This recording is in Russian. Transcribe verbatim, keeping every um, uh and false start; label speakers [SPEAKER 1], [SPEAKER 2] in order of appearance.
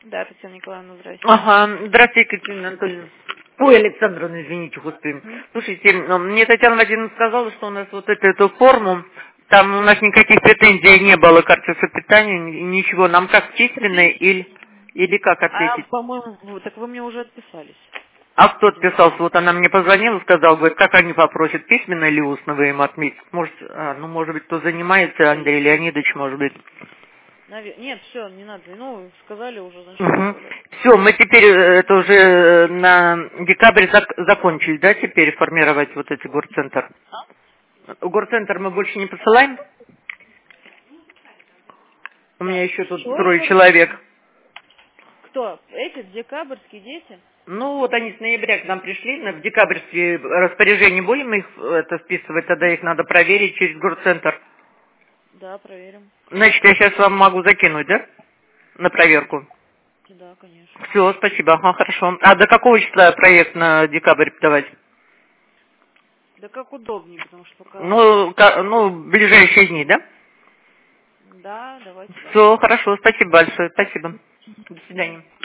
[SPEAKER 1] Да, Татьяна Николаевна, здрасте.
[SPEAKER 2] Ага, здравствуйте, Екатерина Анатольевна. Ой, Александровна, извините, господи. Слушайте, ну, мне Татьяна Владимировна сказала, что у нас вот эту, эту форму, там у нас никаких претензий не было к качеству питания, ни- ничего. Нам как численные или, или как
[SPEAKER 1] А,
[SPEAKER 2] ответить?
[SPEAKER 1] по-моему, вы- так вы мне уже отписались.
[SPEAKER 2] А кто
[SPEAKER 1] Один раз.
[SPEAKER 2] отписался? Вот она мне позвонила, сказала, говорит, как они попросят, письменно или устно вы им отметите? Может, а, ну, может быть, кто занимается, Андрей Леонидович, может быть.
[SPEAKER 1] Навер- Нет, все, не надо. Ну, сказали уже, значит,
[SPEAKER 2] Угу.
[SPEAKER 1] отправляю.
[SPEAKER 2] Все, мы теперь э, это уже э, на декабрь зак- закончили, да, теперь формировать вот эти горцентр? Горцентр мы больше не посылаем? У меня
[SPEAKER 1] Так,
[SPEAKER 2] еще тут
[SPEAKER 1] что вы
[SPEAKER 2] трое
[SPEAKER 1] говорите?
[SPEAKER 2] человек.
[SPEAKER 1] Кто? Эти декабрьские дети?
[SPEAKER 2] Ну, вот они с ноября к нам пришли, на- в декабрьские распоряжения будем их э, это вписывать, тогда их надо проверить через горцентр.
[SPEAKER 1] Да, проверим.
[SPEAKER 2] Значит, я сейчас вам могу закинуть, да? На проверку.
[SPEAKER 1] Да, конечно.
[SPEAKER 2] Все, спасибо, ага, хорошо. А до какого числа проект на декабрь подавать?
[SPEAKER 1] Да как удобнее, потому что пока...
[SPEAKER 2] Ну, ка- ну, в ближайшие дни, да?
[SPEAKER 1] Да, давайте так.
[SPEAKER 2] Все, хорошо, спасибо большое, спасибо. До свидания.